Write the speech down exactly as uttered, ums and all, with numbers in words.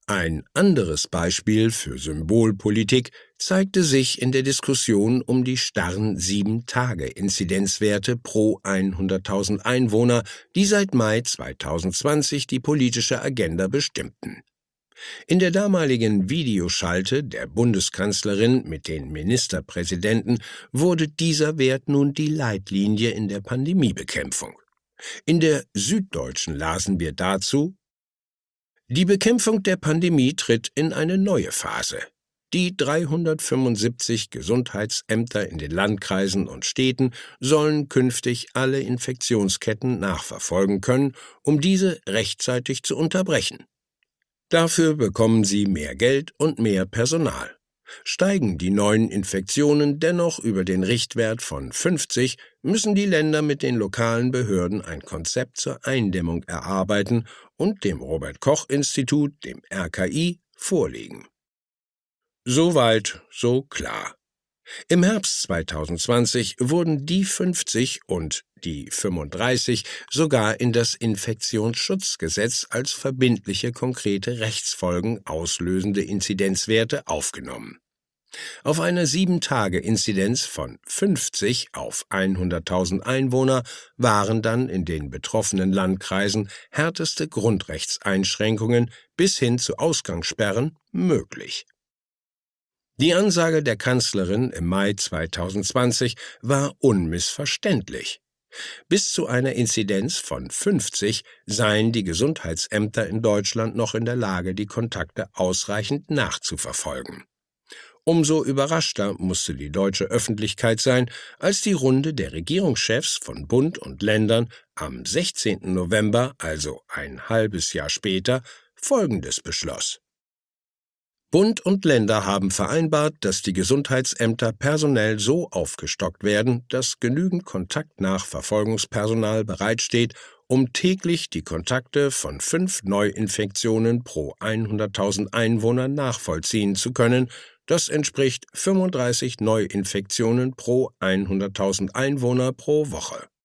Ein anderes Beispiel für Symbolpolitik zeigte sich in der Diskussion um die starren sieben-Tage-Inzidenzwerte pro hunderttausend Einwohner, die seit Mai zweitausendzwanzig die politische Agenda bestimmten. In der damaligen Videoschalte der Bundeskanzlerin mit den Ministerpräsidenten wurde dieser Wert nun die Leitlinie in der Pandemiebekämpfung. In der Süddeutschen lasen wir dazu: Die Bekämpfung der Pandemie tritt in eine neue Phase. Die dreihundertfünfundsiebzig Gesundheitsämter in den Landkreisen und Städten sollen künftig alle Infektionsketten nachverfolgen können, um diese rechtzeitig zu unterbrechen. Dafür bekommen sie mehr Geld und mehr Personal. Steigen die neuen Infektionen dennoch über den Richtwert von fünfzig, müssen die Länder mit den lokalen Behörden ein Konzept zur Eindämmung erarbeiten und dem Robert-Koch-Institut, dem R K I, vorlegen. Soweit, so klar. Im Herbst zweitausendzwanzig wurden die fünfzig und die fünfunddreißig sogar in das Infektionsschutzgesetz als verbindliche konkrete Rechtsfolgen auslösende Inzidenzwerte aufgenommen. Auf eine sieben-Tage-Inzidenz von fünfzig auf hunderttausend Einwohner waren dann in den betroffenen Landkreisen härteste Grundrechtseinschränkungen bis hin zu Ausgangssperren möglich. Die Ansage der Kanzlerin im Mai zweitausendzwanzig war unmissverständlich. Bis zu einer Inzidenz von fünfzig seien die Gesundheitsämter in Deutschland noch in der Lage, die Kontakte ausreichend nachzuverfolgen. Umso überraschter musste die deutsche Öffentlichkeit sein, als die Runde der Regierungschefs von Bund und Ländern am sechzehnten November, also ein halbes Jahr später, Folgendes beschloss: Bund und Länder haben vereinbart, dass die Gesundheitsämter personell so aufgestockt werden, dass genügend Kontaktnachverfolgungspersonal bereitsteht, um täglich die Kontakte von fünf Neuinfektionen pro hunderttausend Einwohner nachvollziehen zu können. Das entspricht fünfunddreißig Neuinfektionen pro hunderttausend Einwohner pro Woche.